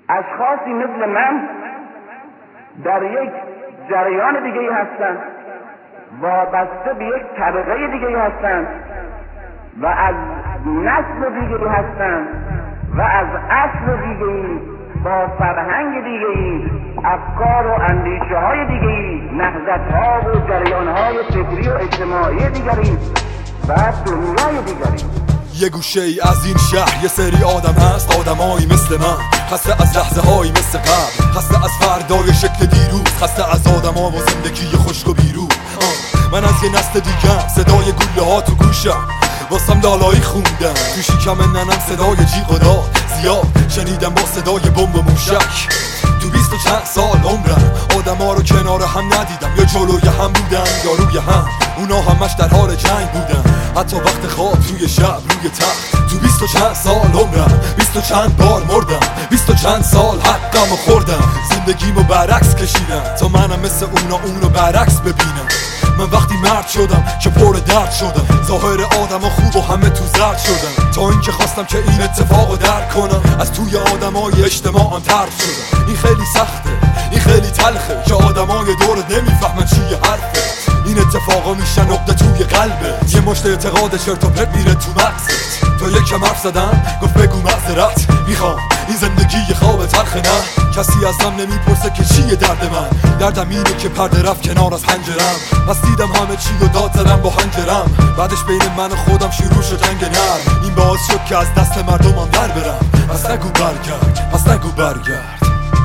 اشخاصی مثل من در یک جریان دیگه هستند، وابسته به یک طبقه دیگه هستند و از نسل دیگه هستند و از اصل دیگه، با فرهنگ دیگه، افکار و اندیشه های دیگه، نهضت ها و جریان های فکری و اجتماعی دیگری و دنیای دیگری. یه گوشه ای از این شهر یه سری آدم هست، آدمایی مثل من، خسته از لحظه هایی مثل قبل، خسته از فردای شکل دیروز، خسته از آدم ها و زندگی خشک و بیروح. من از یه نسل دیگم، صدای گوله ها تو گوشم، واسم لالایی خوندم تو شکم ننم، صدای جیغ و داد زیاد شنیدم با صدای بمب و موشک. تو 20 و چند سال عمرم آدم ها رو کنار هم ندیدم، یا جلوی هم بودن یا روی هم، اونا همش در حال جنگ بودن، حتی وقت خواب توی شب روی تخت. تو 20 و چند سال عمرم 20 و چند بار مردم، 20 و چند سال حقم و خوردم، زندگیمو برعکس کشیدم تا منم مثل اونو برعکس ببینم. من وقتی مرد شدم که پر درد شدم، ظاهر آدم ها خوب و همه تو زرد شدم، تا اینکه خواستم که این اتفاقو درک کنم، از توی آدمای اجتماعم طرد شدم. این خیلی سخته، این خیلی تلخه که آدمای دورت نمیفهمن چیه حرفه، این اتفاقا میشن نقطه توی قلبت، یه مشت اعتقاد چرت و پرت میره تو مغزت. تا یکم حرف زدم گفت بگو معذرت میخوام، این زندگی خواب تلخه نه، کسی ازم نمیپرسه که چیه درد من، دردم اینه که پرده رفت کنار از حنجرم، پس دیدم همه چی و داد زدم با حنجرم، بعدش بین من و خودم شروع شد جنگ نرم، این باعث شد که از دست مردمم در برم، پس نگو برگرد، پس نگو برگرد.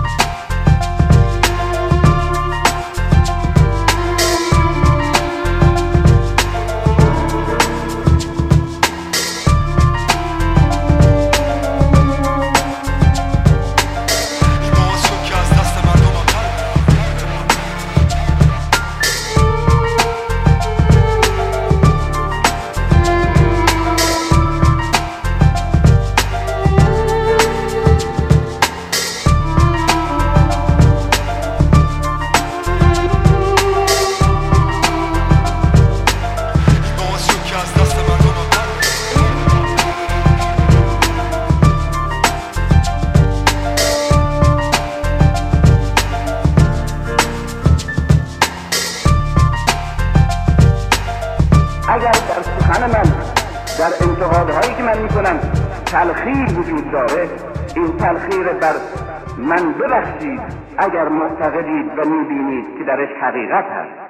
اگر در سخن من، در انتقادهایی که من میکنم تلخیر وجود داره، این تلخیر بر من ببخشید اگر معتقدید و میبینید که درش حقیقت هست.